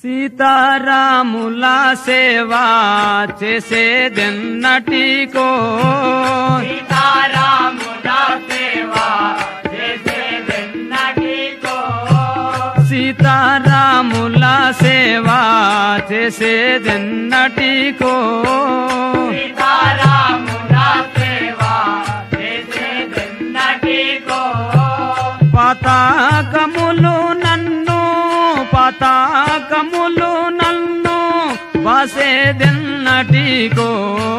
సీతారాముల సేవ చేసేదెన్నటికో సీతారాముల సేవ చేసేదెన్నటికో సీతారాముల సేవ చేసేదెన్నటికో సీతారాముల సేవ చేసేదెన్నటికో పతాకములు నన్ను వాసేదెన్నటికో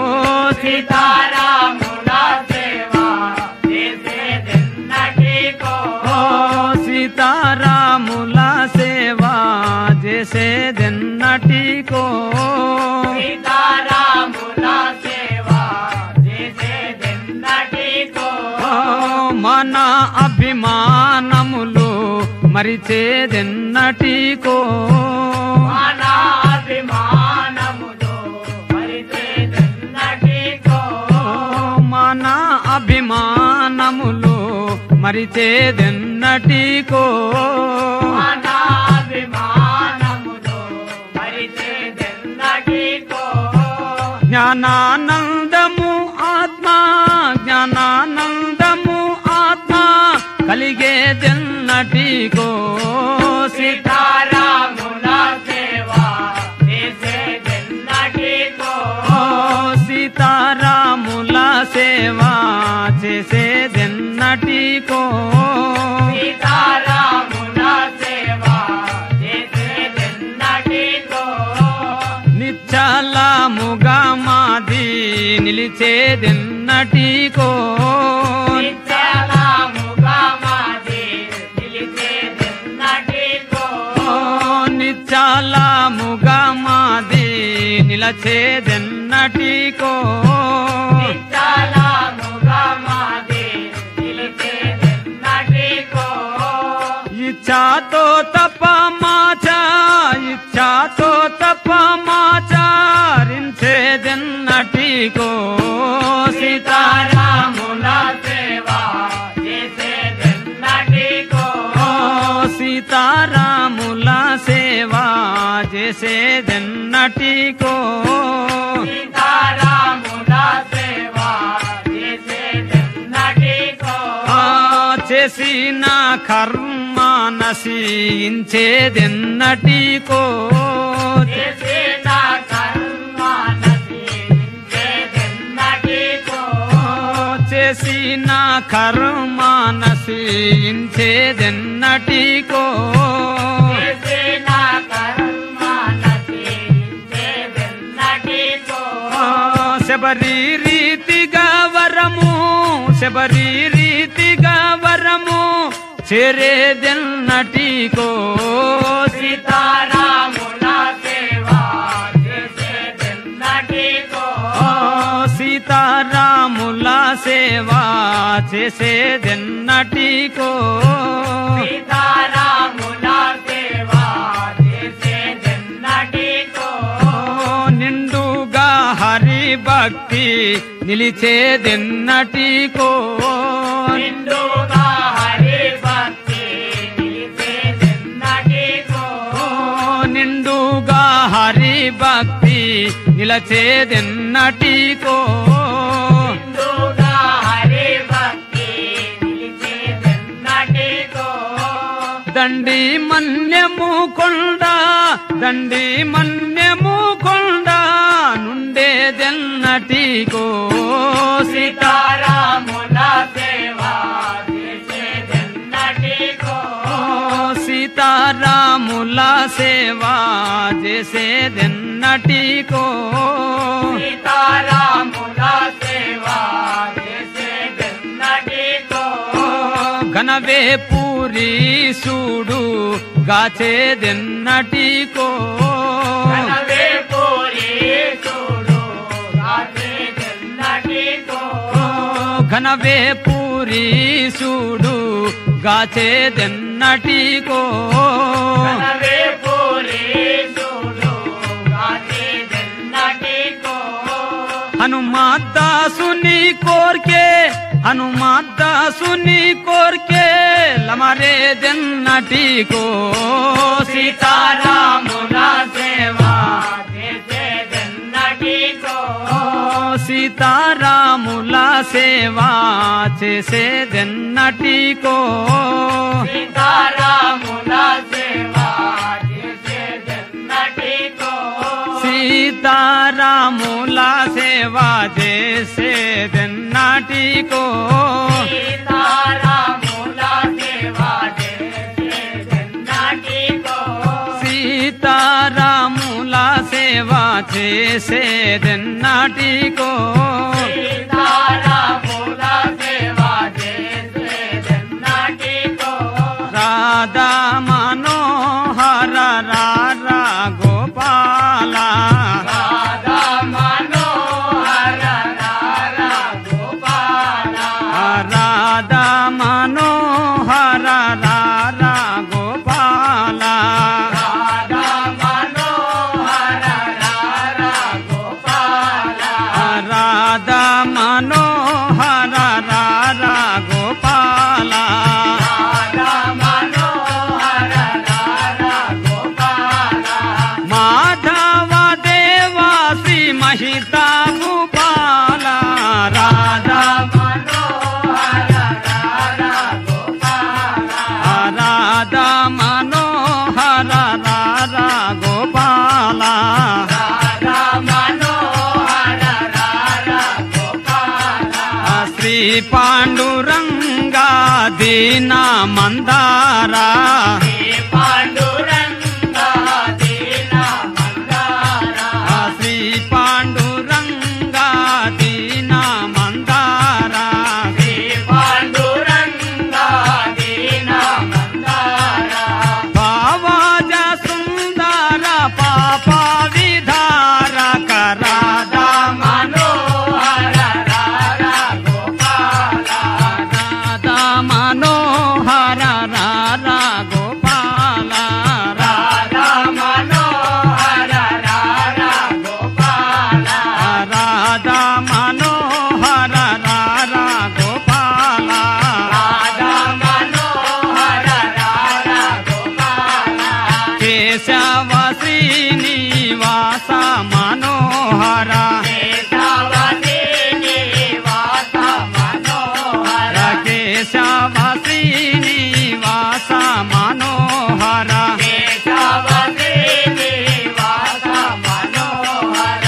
సీతారాముల సేవ చేసేదెన్నటికో సీతారాముల సేవ చేసేదెన్నటికో సీతారాముల సేవ చేసేదెన్నటికో మన అభిమానములు మరిచేదెన్నటికో మన అభిమానములు మరిచేదెన్నటికో మన అభిమానములు మరిచేదెన్నటికో మన అభిమానములు మరిచేదెన్నటికో జ్ఞానానందము ఆత్మ కలిగేదెన్నటికో సీతారాముల సేవ చేసేదెన్నటికో సీతారాముల సేవ చేసేదెన్నటికో సీతారాముల సేవ చేసేదెన్నటికో నిశ్చలముగా మాది నిలిచేదెన్నటికో నిశ్చలముగా మాది నిలిచేదెన్నటికో నిశ్చలముగా మాది నిలచేదెన్నటికో నిశ్చలముగా మాది నిలిచేదెన్నటికో ఇచ్ఛాతో తపమాచరించేదెన్నటికో సీతారాముల సేవ చేసేదెన్నటికో సీతారాముల సేవ చేసేదెన్నటికో సీతారాముల సేవ చేసేదెన్నటికో చేసిన కర్మ నశించేదెన్నటికో చేసిన కర్మ నశించేదెన్నటికో చేసిన కర్మ నశించేదెన్నటికో చేసిన కర్మ నశించేదెన్నటికో శబరి రీతిగా వరము చేరేదెన్నటికో సీతారాముల సేవ చేసేదెన్నటికో సీతారాముల సేవ చేసేదెన్నటికో సీతారాముల సేవ చేసేదెన్నటికో నిండుగా హరి భక్తి నిలిచేదెన్నటికో నిండుగా హరి భక్తి నిలిచేదెన్నటికో నిండుగా హరి భక్తి నిలచేదెన్నటికో నిండుగా హరి భక్తి నిలిచేదెన్నటికో దండి మన్యము కొండ నుండేదెన్నటికో సీతారాముల సేవ చేసేదెన్నటికో సీతారాముల సేవ చేసేదెన్నటికో సీతారాముల సేవ చేసేదెన్నటికో ఘనవే పూరి సూడు గాచేదెన్నటికో కనవే పూరి చూడు గాచేదెన్నటికో ఘనవే పూరి సూడు గాచేదెన్నటికో కనవే పూరి చూడు గాచేదెన్నటికో హనుమాదాసుని కోర్కే లమరేదెన్నటికో సీతారాముల సీతారాముల సేవా చేసేదెన్నటికో సీతారాముల సేవా చేసేదెన్నటికో సీతారాముల సేవా చేసేదెన్నటికో సీతారాముల సేవా చేసేదెన్నటికో సీతారాముల సేవా చేసేదెన్నటికో సీతారాముల సేవా చేసేదెన్నటికో రాధా మనోహర రారా గోపాల రాధా మనోహర రారా గోపాల రాధా మనోహర రారా గోపాల రాధా మనోహర రారా గోపాల రాధా మనోహర రారా గోపాల రాధా మనోహర రారా గోపాల మాధవ దేవాసి మహితా భూపాల రాధా మనోహర రారా గోపాల రాధా మనోహర రారా గోపాల రాధా మనోహర రారా గోపాల శ్రీ పాండురంగా దీన మందారా శ్రీ పాండురంగా దీన మందార శ్రీ పాండురంగా దీన మందారా శ్రీ పాండురంగా దీన మందార భావాజ సుందర పాప విధారక రాధా మనోహర రారా గోపాల రాధా మనోహర రారా గోపాల రాధా మనోహర రారా గోపాల రాధా మనోహర రారా గోపాల రాధా మనోహర రారా గోపాల కేశవ శ్రీనివాస మనోహర కేశవతి నివాస మనోహర కేశవ శ్రీనివాస మనోహర కేశవతి నివాస మనోహర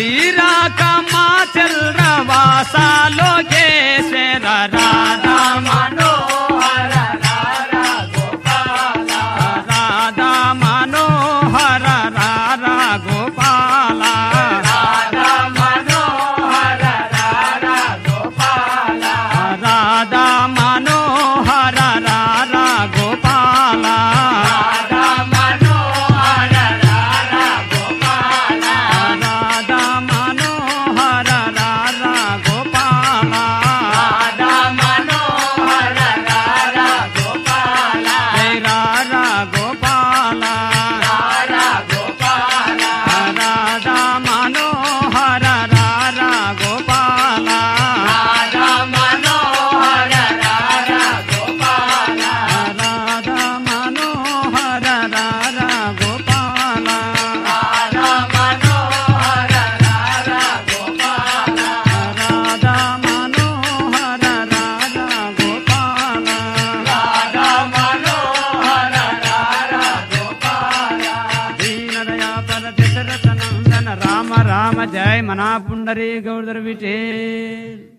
శ్రీరాకమాచల్ర వాస లోకేశ్వర రాధా మనోహర రారా గోపాల రాధా మనోహర రారా గోపాల రాధా మనోహర రారా గోపాల రాధా మనోహర రారా గోపాల రాధా మనోహర రారా గోపాల రాధా మనోహర రారా గోపాల రాధా మనోహర రారా గోపాల జై రారా గోపాల రారా గోపాల రాధా మనోహర రారా గోపాల రాధా మనోహర రారా గోపాల రాధా మనోహర రారా గోపాల రాధా మనోహర రారా గోపాల రాధా మనోహర రారా గోపాల రాధా మనోహర రారా గోపాల దీన దయాపర దశరథ నందన రామ రామ జయ మనా పుండరీ గౌదర్ విఠేల్